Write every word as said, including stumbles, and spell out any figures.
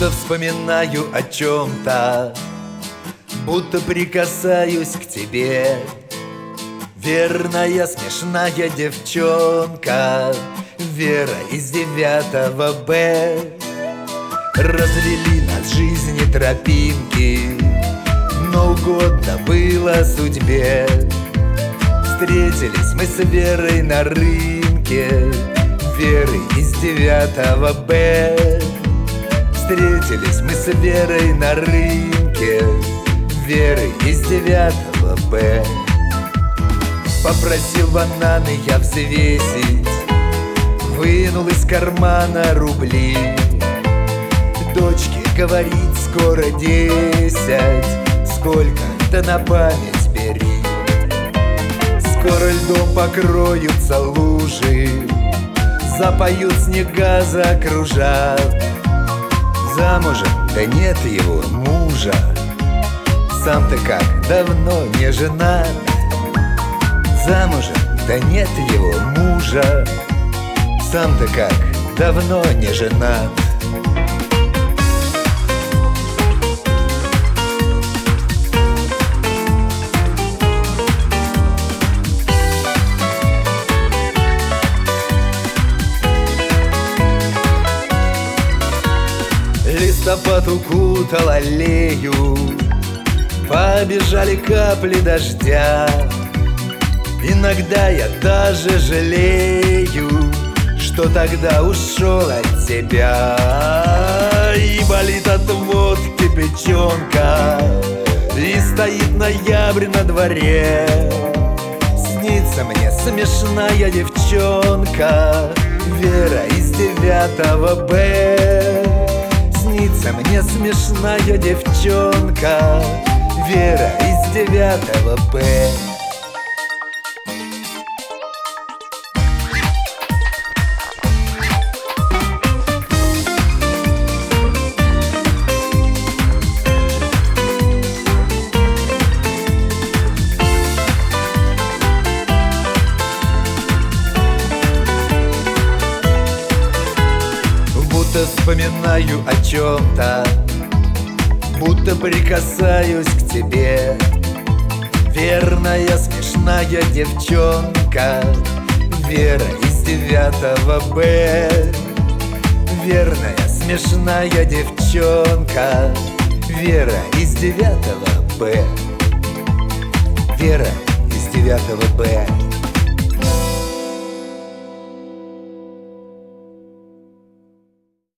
Будто вспоминаю о чем-то, будто прикасаюсь к тебе. Верная, смешная девчонка, Вера из девятого Б. Развели нас жизни тропинки, но угодно было судьбе. Встретились мы с Верой на рынке, Веры из девятого Б. Встретились мы с Верой на рынке, Веры из девятого Б. Попросил бананы я взвесить, вынул из кармана рубли. Дочке говорит, скоро десять, сколько-то на память бери. Скоро льдом покроются лужи, запоют снега, закружат. Замужем, да нет его мужа, сам-то как давно не женат. Замужем, да нет его мужа, сам-то как давно не женат. Листопад укутал аллею, побежали капли дождя. Иногда я даже жалею, что тогда ушел от тебя. И болит от водки печенка, и стоит ноябрь на дворе. Снится мне смешная девчонка, Вера из девятого Б. Снится мне смешная девчонка, Вера из девятого Б. Будто вспоминаю о чем-то, будто прикасаюсь к тебе. Верная, смешная девчонка, Вера из девятого Б. Верная, смешная девчонка, Вера из девятого Б. Вера из девятого Б.